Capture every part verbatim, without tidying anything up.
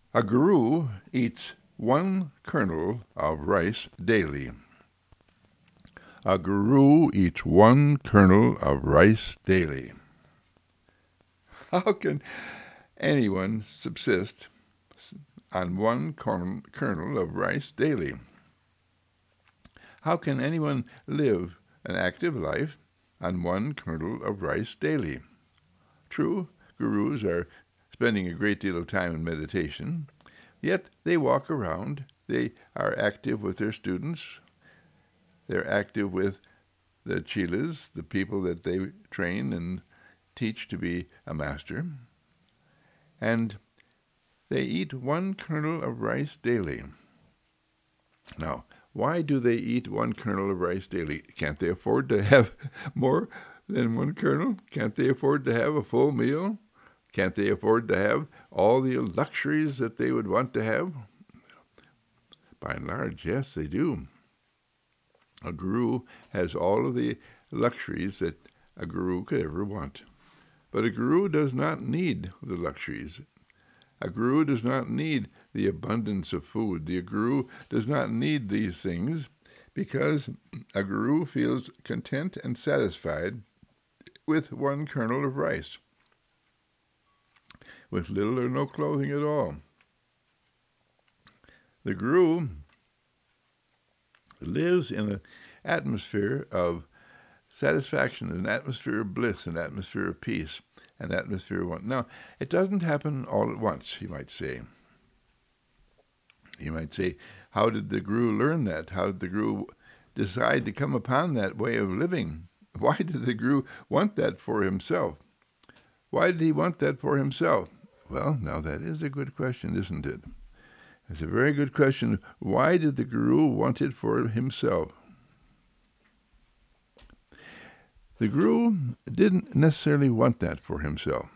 A guru eats one kernel of rice daily. A guru eats one kernel of rice daily. How can anyone subsist on one kernel of rice daily? How can anyone live an active life on one kernel of rice daily? True, gurus are spending a great deal of time in meditation, yet they walk around, they are active with their students, they're active with the chelas, the people that they train and teach to be a master, and they eat one kernel of rice daily. Now, why do they eat one kernel of rice daily? Can't they afford to have more than one kernel? Can't they afford to have a full meal? Can't they afford to have all the luxuries that they would want to have? By and large, yes, they do. A guru has all of the luxuries that a guru could ever want. But a guru does not need the luxuries. A guru does not need the abundance of food. The guru does not need these things because a guru feels content and satisfied with one kernel of rice, with little or no clothing at all. The guru lives in an atmosphere of satisfaction, an atmosphere of bliss, an atmosphere of peace, an atmosphere of one. Now, it doesn't happen all at once, you might say. You might say, how did the guru learn that? How did the guru decide to come upon that way of living? Why did the guru want that for himself? Why did he want that for himself? Well, now that is a good question, isn't it? It's a very good question. Why did the guru want it for himself? The guru didn't necessarily want that for himself.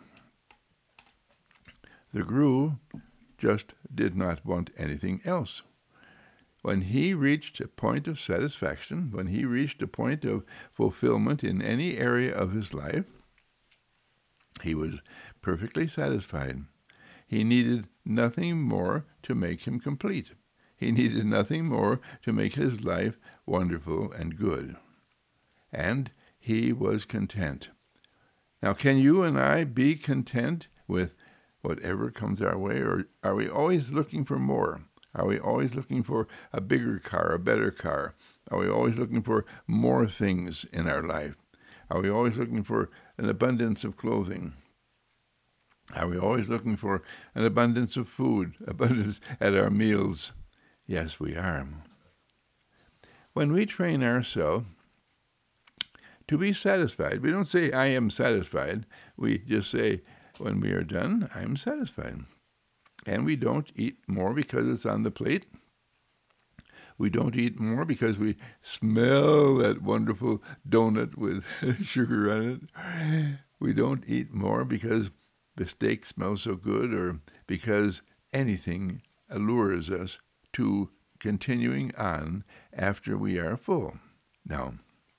The guru just did not want anything else. When he reached a point of satisfaction, when he reached a point of fulfillment in any area of his life, he was perfectly satisfied. He needed nothing more to make him complete. He needed nothing more to make his life wonderful and good. And he was content. Now, can you and I be content with whatever comes our way, or are we always looking for more? Are we always looking for a bigger car, a better car? Are we always looking for more things in our life? Are we always looking for an abundance of clothing? Are we always looking for an abundance of food, abundance at our meals? Yes, we are. When we train ourselves to be satisfied, we don't say, I am satisfied. We just say, when we are done, I'm satisfied. And we don't eat more because it's on the plate. We don't eat more because we smell that wonderful donut with sugar on it. We don't eat more because the steak smells so good, or because anything allures us to continuing on after we are full. Now,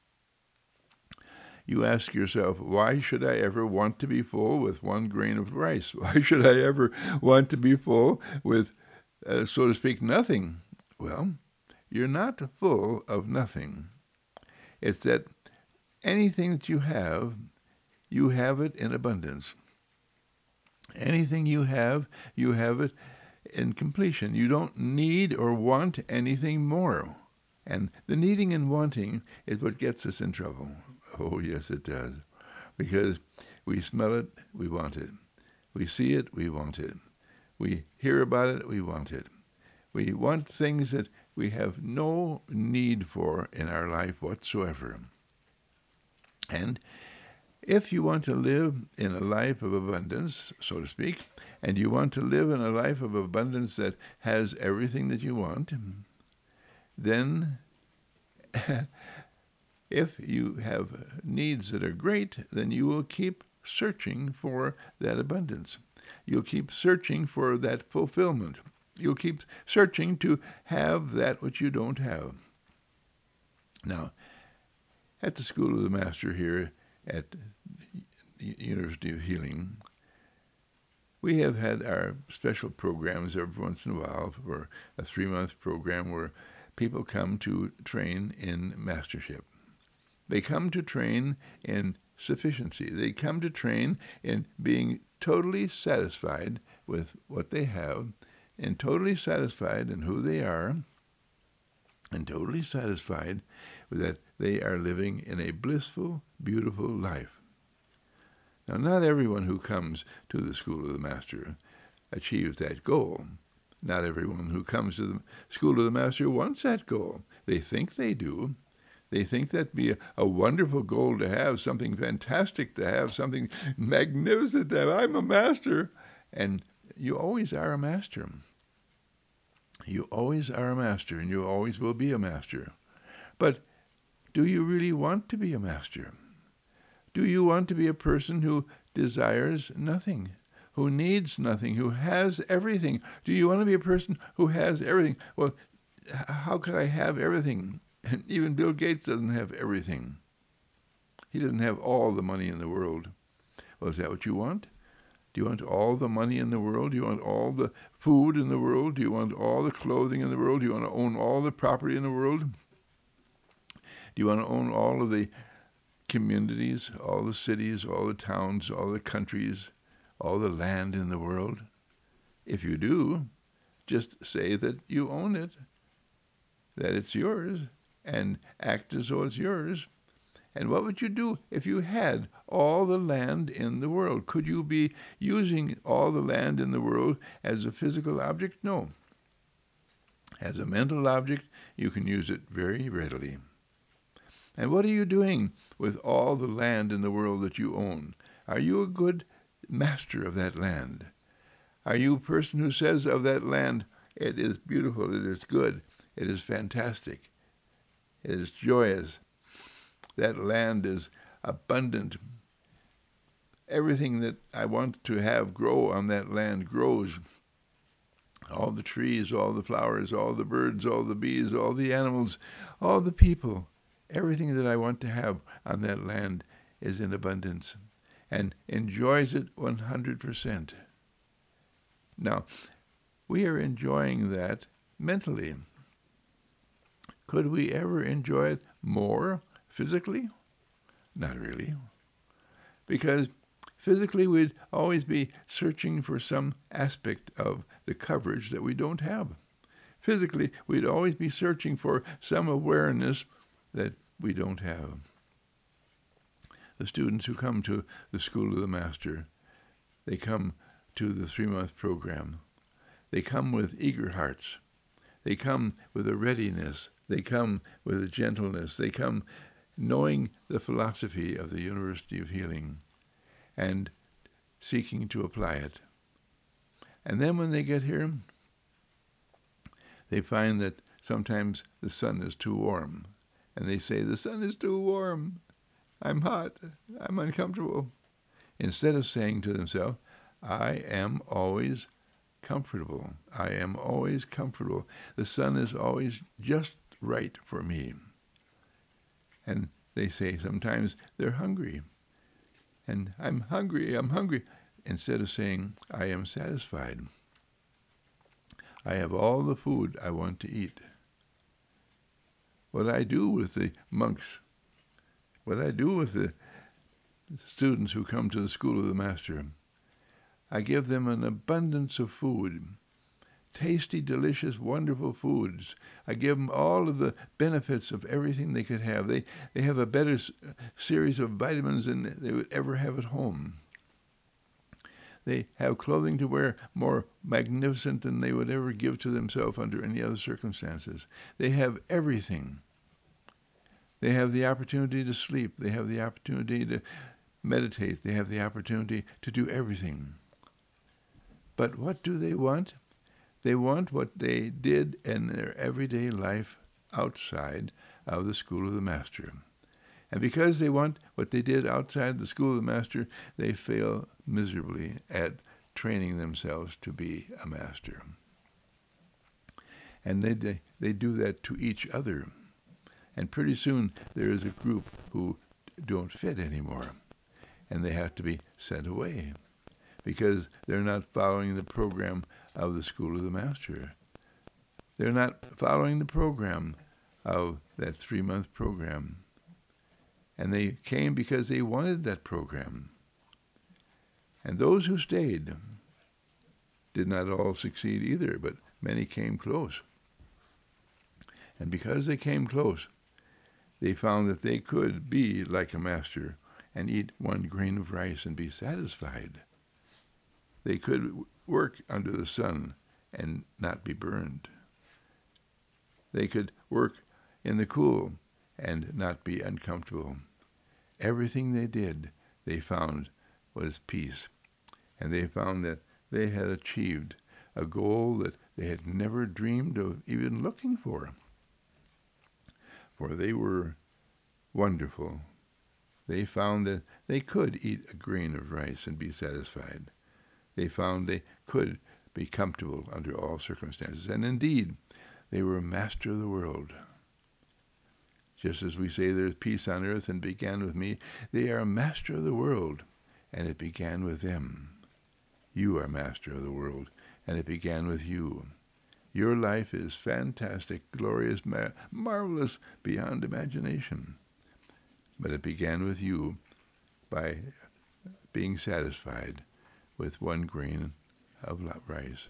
you ask yourself, why should I ever want to be full with one grain of rice? Why should I ever want to be full with, uh, so to speak, nothing? Well, you're not full of nothing. It's that anything that you have, you have it in abundance. Anything you have, you have it in completion. You don't need or want anything more. And the needing and wanting is what gets us in trouble. Oh, yes, it does. Because we smell it, we want it. We see it, we want it. We hear about it, we want it. We want things that we have no need for in our life whatsoever. And if you want to live in a life of abundance, so to speak, and you want to live in a life of abundance that has everything that you want, then if you have needs that are great, then you will keep searching for that abundance. You'll keep searching for that fulfillment. You'll keep searching to have that which you don't have. Now, at the School of the Master here at the University of Healing, we have had our special programs every once in a while for a three-month program where people come to train in mastership. They come to train in sufficiency. They come to train in being totally satisfied with what they have, and totally satisfied in who they are, and totally satisfied with that they are living in a blissful, beautiful life. Now, not everyone who comes to the School of the Master achieves that goal. Not everyone who comes to the School of the Master wants that goal. They think they do. They think that'd be a, a wonderful goal to have, something fantastic to have, something magnificent to have. I'm a master. And you always are a master. You always are a master, and you always will be a master. But do you really want to be a master? Do you want to be a person who desires nothing, who needs nothing, who has everything? Do you want to be a person who has everything? Well, how could I have everything? And even Bill Gates doesn't have everything. He doesn't have all the money in the world. Well, is that what you want? Do you want all the money in the world? Do you want all the food in the world? Do you want all the clothing in the world? Do you want to own all the property in the world? Do you want to own all of the communities, all the cities, all the towns, all the countries, all the land in the world? If you do, just say that you own it, that it's yours, and act as though it's yours. And what would you do if you had all the land in the world? Could you be using all the land in the world as a physical object? No. As a mental object, you can use it very readily. And what are you doing with all the land in the world that you own? Are you a good master of that land? Are you a person who says of that land, it is beautiful, it is good, it is fantastic, it is joyous, that land is abundant. Everything that I want to have grow on that land grows. All the trees, all the flowers, all the birds, all the bees, all the animals, all the people, everything that I want to have on that land is in abundance and enjoys it one hundred percent. Now, we are enjoying that mentally. Could we ever enjoy it more physically? Not really. Because physically we'd always be searching for some aspect of the coverage that we don't have. Physically, we'd always be searching for some awareness that we don't have. The students who come to the School of the Master, they come to the three-month program. They come with eager hearts. They come with a readiness. They come with a gentleness. They come knowing the philosophy of the University of Healing and seeking to apply it. And then when they get here, they find that sometimes the sun is too warm. And they say, the sun is too warm. I'm hot. I'm uncomfortable. Instead of saying to themselves, I am always comfortable. I am always comfortable. The sun is always just right for me. And they say sometimes they're hungry. And I'm hungry, I'm hungry. Instead of saying, I am satisfied. I have all the food I want to eat. What I do with the monks, what I do with the students who come to the School of the Master, I give them an abundance of food. Tasty, delicious, wonderful foods. I give them all of the benefits of everything they could have. They, they have a better s- series of vitamins than they would ever have at home. They have clothing to wear more magnificent than they would ever give to themselves under any other circumstances. They have everything. They have the opportunity to sleep. They have the opportunity to meditate. They have the opportunity to do everything. But what do they want? They want what they did in their everyday life outside of the School of the Master. And because they want what they did outside the School of the Master, they fail miserably at training themselves to be a master. And they, they, they do that to each other. And pretty soon there is a group who don't fit anymore, and they have to be sent away. because they're not following the program of the School of the Master. They're not following the program of that three-month program. And they came because they wanted that program. And those who stayed did not all succeed either, but many came close. And because they came close, they found that they could be like a master and eat one grain of rice and be satisfied. They could work under the sun and not be burned. They could work in the cool and not be uncomfortable. Everything they did, they found, was peace. And they found that they had achieved a goal that they had never dreamed of even looking for. For they were wonderful. They found that they could eat a grain of rice and be satisfied. They found they could be comfortable under all circumstances. And indeed, they were master of the world. Just as we say there's peace on earth and began with me, they are master of the world, and it began with them. You are master of the world, and it began with you. Your life is fantastic, glorious, mar- marvelous beyond imagination. But it began with you by being satisfied with one grain of rice.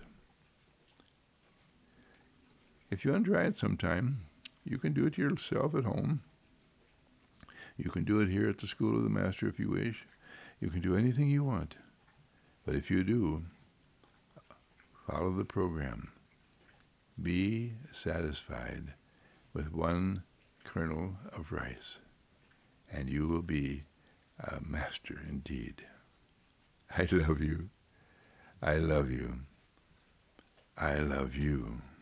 If you want to try it sometime, you can do it yourself at home. You can do it here at the School of the Master if you wish. You can do anything you want. But if you do, follow the program. Be satisfied with one kernel of rice, and you will be a master indeed. I love you. I love you. I love you.